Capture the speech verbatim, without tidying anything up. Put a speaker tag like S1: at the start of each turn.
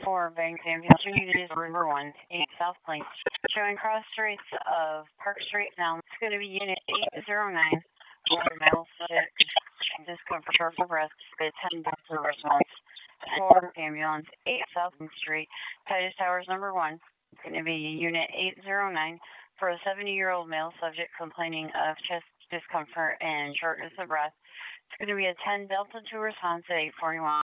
S1: for Bank Ambulance Unit is number one, eight South Plains. Showing cross streets of Park Street now. It's going to be Unit eight zero nine. Water mile six. Discomfort short breath. It's ten doctor response. For Ambulance eight South Main Street. Titus Towers number one. It's going to be Unit eight zero nine for a seventy-year-old male subject complaining of chest discomfort and shortness of breath. It's going to be a ten Delta two response at eight forty-one.